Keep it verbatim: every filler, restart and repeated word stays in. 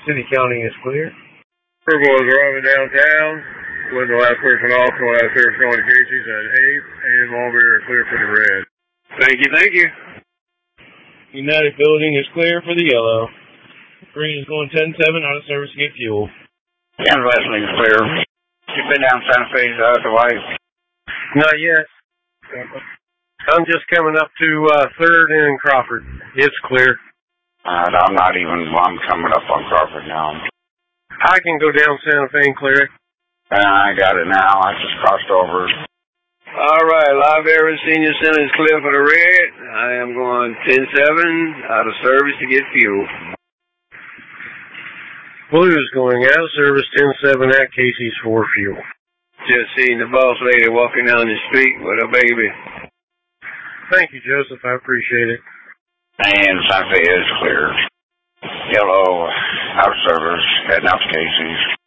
City County is clear. Purple is arriving downtown. With the last person off, the last person going to Casey's at eight, and Mulberry are clear for the red. Thank you, thank you. United Building is clear for the yellow. Green is going ten seven out of service to get fuel. Ken Wrestling is clear. You've been down Santa Fe uh, to White? Not yet. I'm just coming up to uh, third and Crawford. It's clear. Uh, I'm not even, well, I'm coming up on Crawford now. I can go down Santa Fe and clear it. Uh, I got it now. I just crossed over. All right, Live Air Senior Center is clear for the red. I am going ten seven out of service to get fuel. Blue is going out of service ten seven at Casey's for fuel. Just seen the boss lady walking down the street with a baby. Thank you, Joseph. I appreciate it. And Santa Fe is clear. Yellow, out of service, heading out to Casey's.